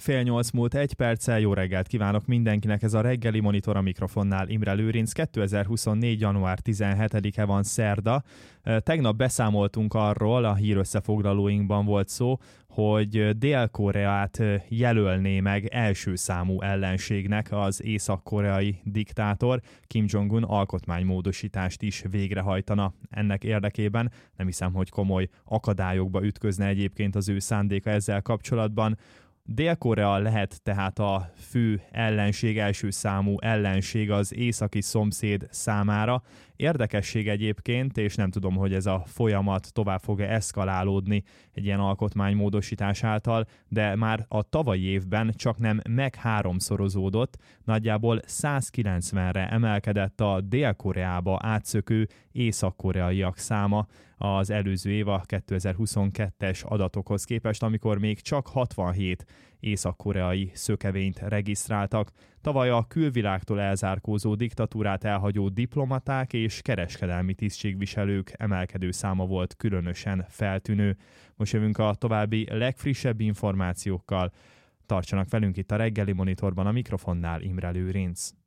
7:30 múlt 1 perccel, jó reggelt kívánok mindenkinek, ez a reggeli monitor, a mikrofonnál Imre Lőrinc. 2024. január 17-e van, szerda. Tegnap beszámoltunk arról, a hírösszefoglalóinkban volt szó, hogy Dél-Koreát jelölné meg első számú ellenségnek az észak-koreai diktátor. Kim Jong-un alkotmánymódosítást is végrehajtana ennek érdekében. Nem hiszem, hogy komoly akadályokba ütközne egyébként az ő szándéka ezzel kapcsolatban. Dél-Korea lehet tehát a fő ellenség, első számú ellenség az északi szomszéd számára. Érdekesség egyébként, és nem tudom, hogy ez a folyamat tovább fog-e eszkalálódni egy ilyen alkotmánymódosítás által, de már a tavalyi évben csak nem megháromszorozódott, nagyjából 190-re emelkedett a Dél-Koreába átszökő észak-koreaiak száma az előző év, a 2022-es adatokhoz képest, amikor még csak 67 észak-koreai szökevényt regisztráltak. Tavaly a külvilágtól elzárkózó diktatúrát elhagyó diplomaták és kereskedelmi tisztségviselők emelkedő száma volt különösen feltűnő. Most jövünk a további legfrissebb információkkal. Tartsanak velünk itt a reggeli monitorban, a mikrofonnál Imre Lőrinc.